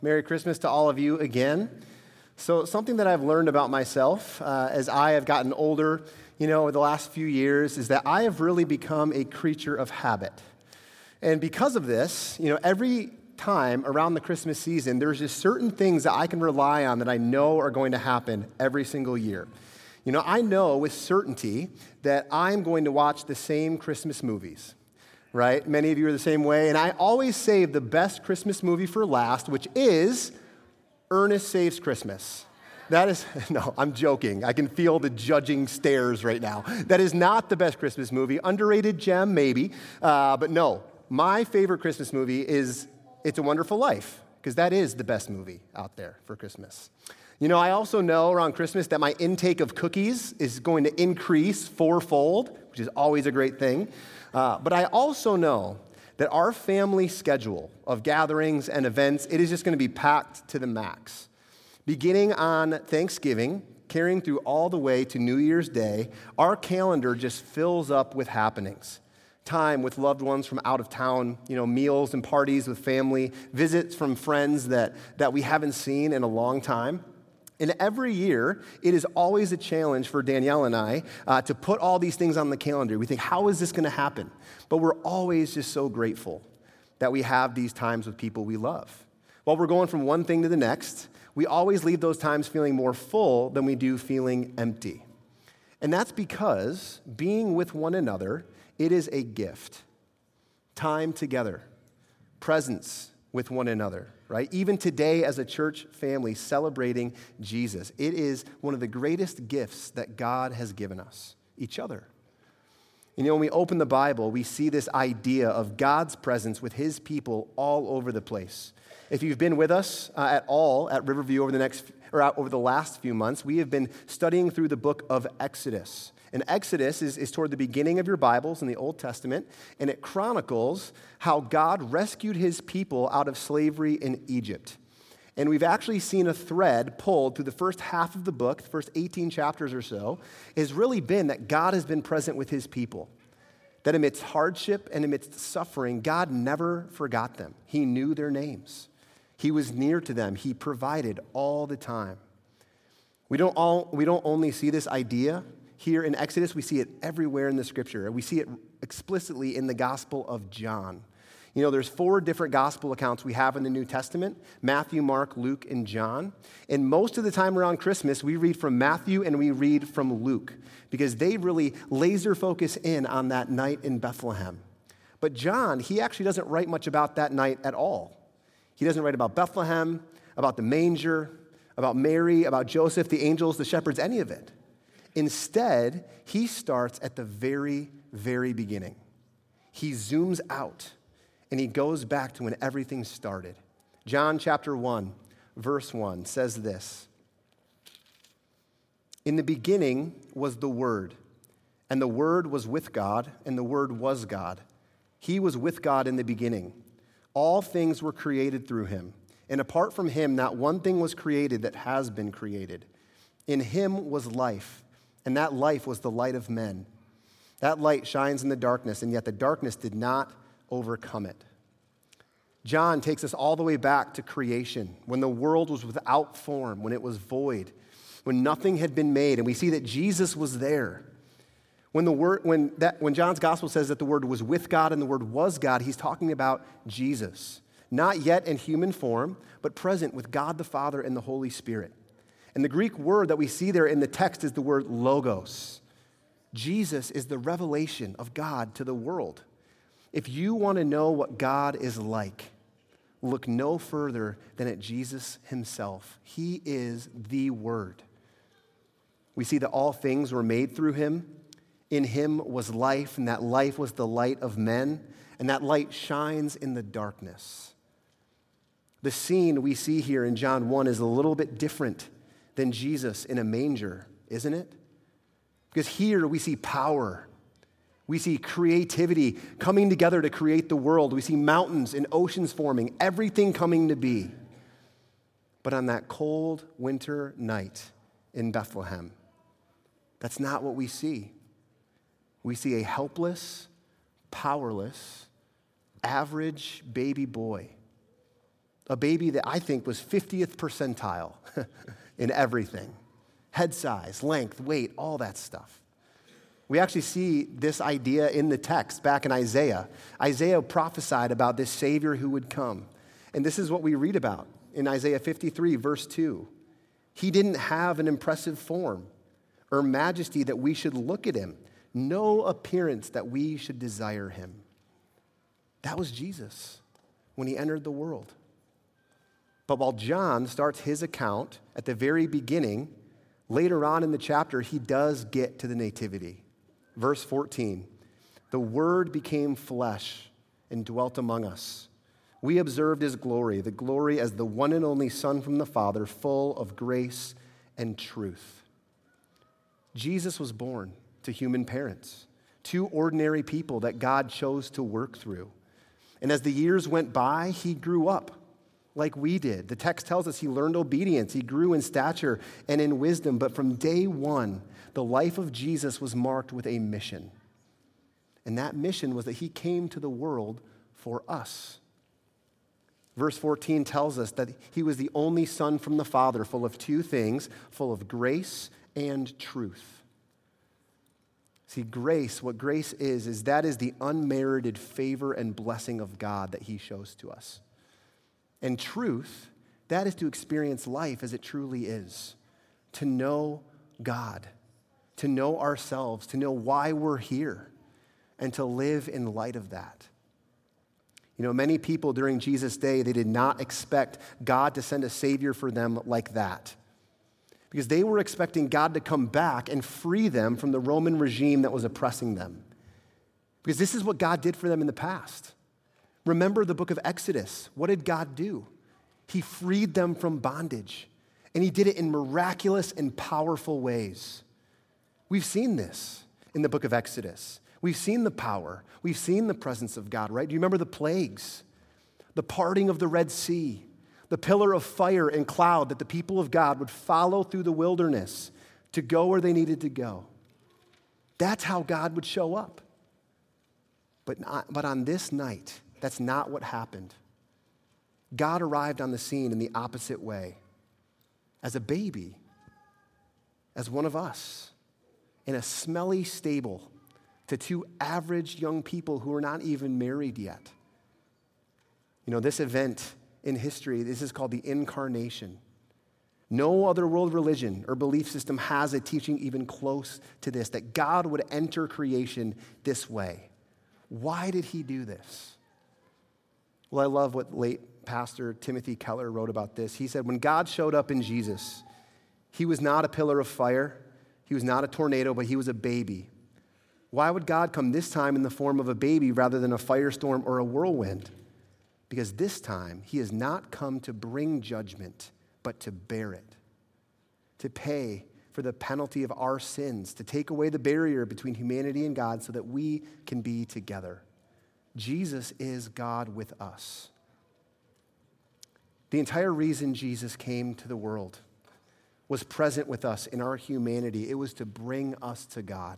Merry Christmas to all of you again. So something that I've learned about myself as I have gotten older, over the last few years is that I have really become a creature of habit. And because of this, every time around the Christmas season, there's just certain things that I can rely on that I know are going to happen every single year. I know with certainty that I'm going to watch the same Christmas movies. Right? Many of you are the same way. And I always save the best Christmas movie for last, which is Ernest Saves Christmas. No, I'm joking. I can feel the judging stares right now. That is not the best Christmas movie. Underrated gem, maybe. But no, my favorite Christmas movie is It's a Wonderful Life, because that is the best movie out there for Christmas. I also know around Christmas that my intake of cookies is going to increase fourfold, which is always a great thing. But I also know that our family schedule of gatherings and events, it is just going to be packed to the max. Beginning on Thanksgiving, carrying through all the way to New Year's Day, our calendar just fills up with happenings. Time with loved ones from out of town, meals and parties with family, visits from friends that we haven't seen in a long time. And every year, it is always a challenge for Danielle and I to put all these things on the calendar. We think, how is this going to happen? But we're always just so grateful that we have these times with people we love. While we're going from one thing to the next, we always leave those times feeling more full than we do feeling empty. And that's because being with one another, it is a gift. Time together, presence with one another, right? Even today as a church family celebrating Jesus, it is one of the greatest gifts that God has given us, each other. When we open the Bible, we see this idea of God's presence with his people all over the place. If you've been with us at all at Riverview over the last few months, we have been studying through the book of Exodus. And Exodus is toward the beginning of your Bibles in the Old Testament, and it chronicles how God rescued his people out of slavery in Egypt. And we've actually seen a thread pulled through the first half of the book, the first 18 chapters or so, has really been that God has been present with his people. That amidst hardship and amidst suffering, God never forgot them. He knew their names. He was near to them. He provided all the time. We don't only see this idea here in Exodus, we see it everywhere in the scripture. We see it explicitly in the Gospel of John. There's 4 different gospel accounts we have in the New Testament: Matthew, Mark, Luke, and John. And most of the time around Christmas, we read from Matthew and we read from Luke because they really laser focus in on that night in Bethlehem. But John, he actually doesn't write much about that night at all. He doesn't write about Bethlehem, about the manger, about Mary, about Joseph, the angels, the shepherds, any of it. Instead, he starts at the very, very beginning. He zooms out and he goes back to when everything started. John chapter 1, verse 1 says this: "In the beginning was the Word, and the Word was with God, and the Word was God. He was with God in the beginning. All things were created through him, and apart from him, not one thing was created that has been created. In him was life, and that life was the light of men. That light shines in the darkness, and yet the darkness did not overcome it." John takes us all the way back to creation, when the world was without form, when it was void, when nothing had been made, and we see that Jesus was there. When John's gospel says that the Word was with God and the Word was God, he's talking about Jesus, not yet in human form, but present with God the Father and the Holy Spirit. And the Greek word that we see there in the text is the word logos. Jesus is the revelation of God to the world. If you want to know what God is like, look no further than at Jesus himself. He is the Word. We see that all things were made through him. In him was life, and that life was the light of men, and that light shines in the darkness. The scene we see here in John 1 is a little bit different than Jesus in a manger, isn't it? Because here we see power. We see creativity coming together to create the world. We see mountains and oceans forming, everything coming to be. But on that cold winter night in Bethlehem, that's not what we see. We see a helpless, powerless, average baby boy, a baby that I think was 50th percentile in everything. Head size, length, weight, all that stuff. We actually see this idea in the text back in Isaiah. Isaiah prophesied about this Savior who would come. And this is what we read about in Isaiah 53, verse 2. He didn't have an impressive form or majesty that we should look at him, no appearance that we should desire him. That was Jesus when he entered the world. But while John starts his account at the very beginning, later on in the chapter, he does get to the nativity. Verse 14, the Word became flesh and dwelt among us. We observed his glory, the glory as the one and only Son from the Father, full of grace and truth. Jesus was born to human parents, two ordinary people that God chose to work through. And as the years went by, he grew up like we did. The text tells us he learned obedience. He grew in stature and in wisdom. But from day one, the life of Jesus was marked with a mission. And that mission was that he came to the world for us. Verse 14 tells us that he was the only Son from the Father, full of two things, full of grace and truth. See, grace, what grace is that is the unmerited favor and blessing of God that he shows to us. And truth, that is to experience life as it truly is, to know God, to know ourselves, to know why we're here, and to live in light of that. You know, many people during Jesus' day, they did not expect God to send a Savior for them like that, because they were expecting God to come back and free them from the Roman regime that was oppressing them. Because this is what God did for them in the past. Remember the book of Exodus. What did God do? He freed them from bondage, and he did it in miraculous and powerful ways. We've seen this in the book of Exodus. We've seen the power. We've seen the presence of God, right? Do you remember the plagues? The parting of the Red Sea, the pillar of fire and cloud that the people of God would follow through the wilderness to go where they needed to go. That's how God would show up. But on this night, that's not what happened. God arrived on the scene in the opposite way, as a baby, as one of us, in a smelly stable to two average young people who were not even married yet. You know, this event in history, this is called the Incarnation. No other world religion or belief system has a teaching even close to this, that God would enter creation this way. Why did he do this? Well, I love what late Pastor Timothy Keller wrote about this. He said, when God showed up in Jesus, he was not a pillar of fire, he was not a tornado, but he was a baby. Why would God come this time in the form of a baby rather than a firestorm or a whirlwind? Because this time, he has not come to bring judgment, but to bear it, to pay for the penalty of our sins, to take away the barrier between humanity and God so that we can be together. Jesus is God with us. The entire reason Jesus came to the world, was present with us in our humanity. It was to bring us to God,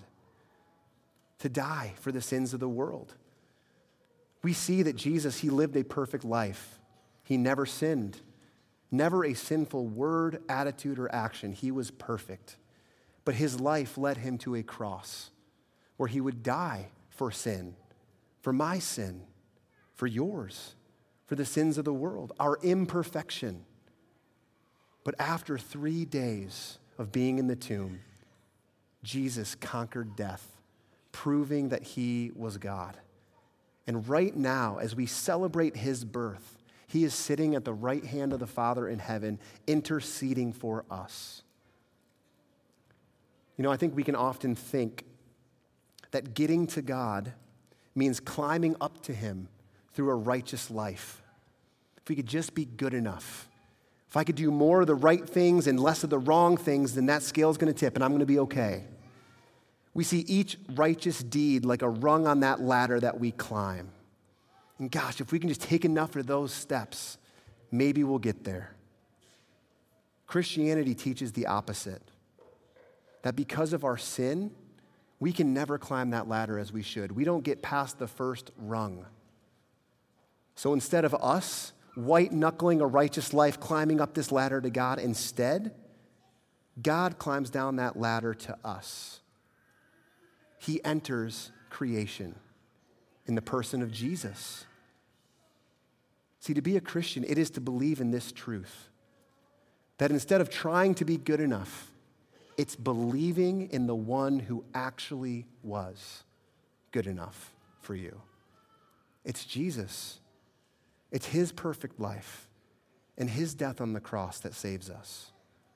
to die for the sins of the world. We see that Jesus, he lived a perfect life. He never sinned, never a sinful word, attitude, or action. He was perfect. But his life led him to a cross where he would die for sin, for my sin, for yours, for the sins of the world, our imperfection. But after 3 days of being in the tomb, Jesus conquered death, proving that he was God. And right now, as we celebrate his birth, he is sitting at the right hand of the Father in heaven, interceding for us. You know, I think we can often think that getting to God means climbing up to him through a righteous life. If we could just be good enough, if I could do more of the right things and less of the wrong things, then that scale's going to tip and I'm going to be okay. We see each righteous deed like a rung on that ladder that we climb. And gosh, if we can just take enough of those steps, maybe we'll get there. Christianity teaches the opposite, that because of our sin, we can never climb that ladder as we should. We don't get past the first rung. So instead of us white-knuckling a righteous life, climbing up this ladder to God. Instead, God climbs down that ladder to us. He enters creation in the person of Jesus. See, to be a Christian, it is to believe in this truth, that instead of trying to be good enough, it's believing in the one who actually was good enough for you. It's Jesus. It's his perfect life and his death on the cross that saves us.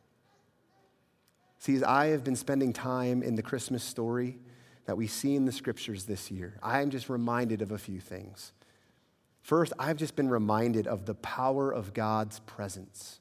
See, as I have been spending time in the Christmas story that we see in the scriptures this year, I am just reminded of a few things. First, I've just been reminded of the power of God's presence.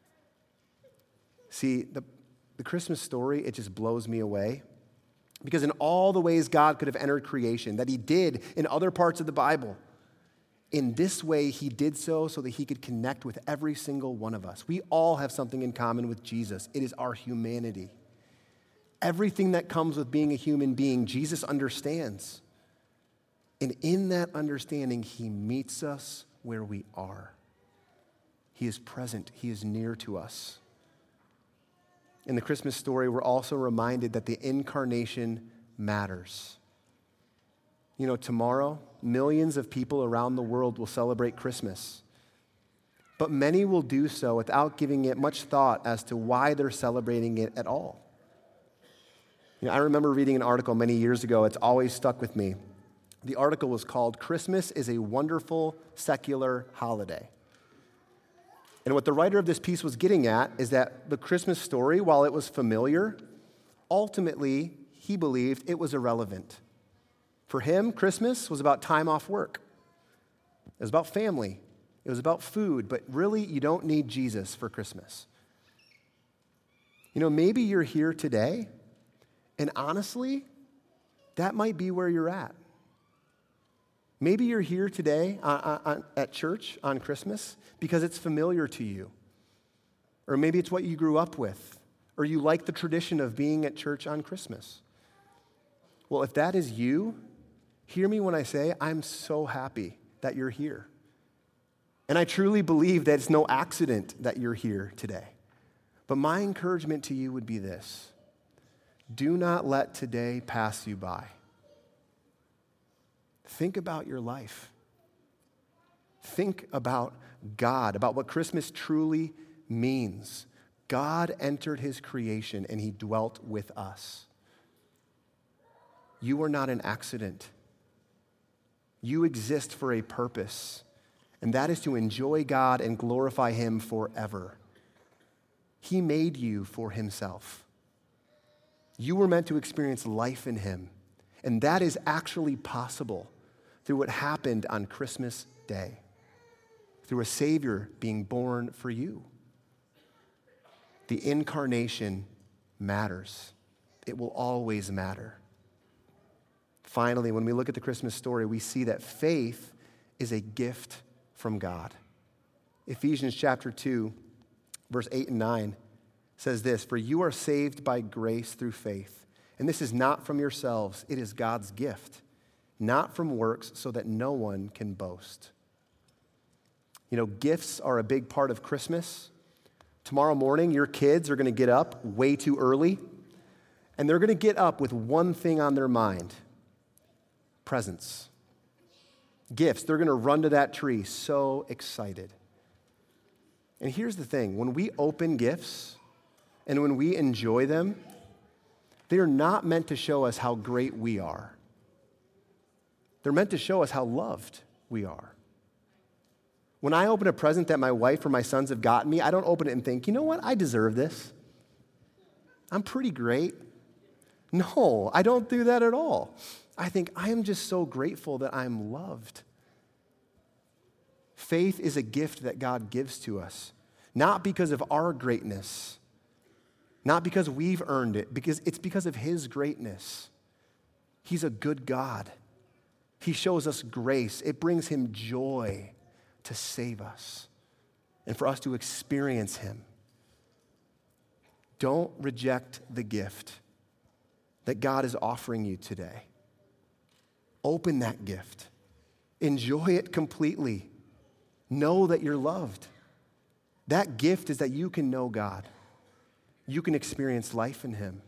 See, the Christmas story, it just blows me away. Because in all the ways God could have entered creation, that he did in other parts of the Bible, in this way he did so that he could connect with every single one of us. We all have something in common with Jesus. It is our humanity. Everything that comes with being a human being, Jesus understands. And in that understanding, he meets us where we are. He is present. He is near to us. In the Christmas story, we're also reminded that the incarnation matters. You know, tomorrow, millions of people around the world will celebrate Christmas. But many will do so without giving it much thought as to why they're celebrating it at all. You know, I remember reading an article many years ago. It's always stuck with me. The article was called, "Christmas is a Wonderful Secular Holiday." And what the writer of this piece was getting at is that the Christmas story, while it was familiar, ultimately, he believed it was irrelevant. For him, Christmas was about time off work. It was about family. It was about food, but really, you don't need Jesus for Christmas. You know, maybe you're here today, and honestly, that might be where you're at. Maybe you're here today at church on Christmas because it's familiar to you. Or maybe it's what you grew up with. Or you like the tradition of being at church on Christmas. Well, if that is you, hear me when I say I'm so happy that you're here. And I truly believe that it's no accident that you're here today. But my encouragement to you would be this: do not let today pass you by. Think about your life. Think about God, about what Christmas truly means. God entered his creation and he dwelt with us. You are not an accident. You exist for a purpose, and that is to enjoy God and glorify him forever. He made you for himself. You were meant to experience life in him, and that is actually possible through what happened on Christmas Day, through a Savior being born for you. The incarnation matters. It will always matter. Finally, when we look at the Christmas story, we see that faith is a gift from God. Ephesians chapter 2, verse 8 and 9 says this: "For you are saved by grace through faith, and this is not from yourselves, it is God's gift, not from works, so that no one can boast." You know, gifts are a big part of Christmas. Tomorrow morning, your kids are going to get up way too early, and they're going to get up with one thing on their mind: presents. Gifts. They're going to run to that tree so excited. And here's the thing: when we open gifts and when we enjoy them, they are not meant to show us how great we are. They're meant to show us how loved we are. When I open a present that my wife or my sons have gotten me, I don't open it and think, you know what, I deserve this. I'm pretty great. No, I don't do that at all. I think I am just so grateful that I'm loved. Faith is a gift that God gives to us, not because of our greatness, not because we've earned it, because it's because of his greatness. He's a good God. He shows us grace. It brings him joy to save us and for us to experience him. Don't reject the gift that God is offering you today. Open that gift. Enjoy it completely. Know that you're loved. That gift is that you can know God. You can experience life in him.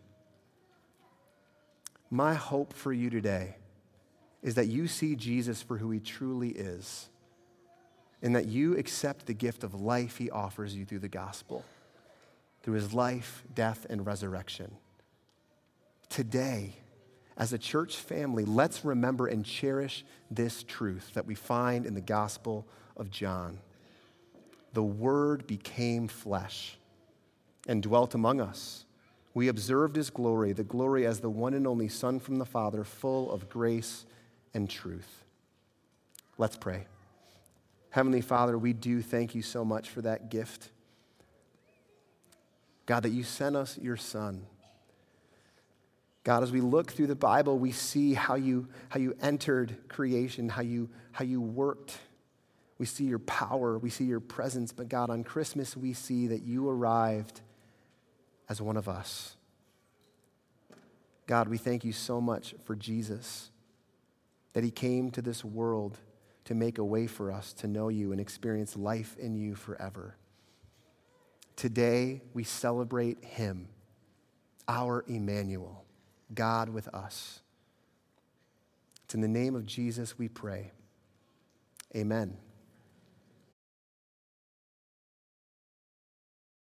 My hope for you today is that you see Jesus for who he truly is, and that you accept the gift of life he offers you through the gospel, through his life, death, and resurrection. Today, as a church family, let's remember and cherish this truth that we find in the Gospel of John. The Word became flesh and dwelt among us. We observed his glory, the glory as the one and only Son from the Father, full of grace and truth. Let's pray. Heavenly Father, we do thank you so much for that gift. God, that you sent us your Son. God, as we look through the Bible, we see how you entered creation, how you worked. We see your power, we see your presence. But God, on Christmas, we see that you arrived as one of us. God, we thank you so much for Jesus, that he came to this world to make a way for us to know you and experience life in you forever. Today, we celebrate him, our Emmanuel, God with us. It's in the name of Jesus we pray. Amen.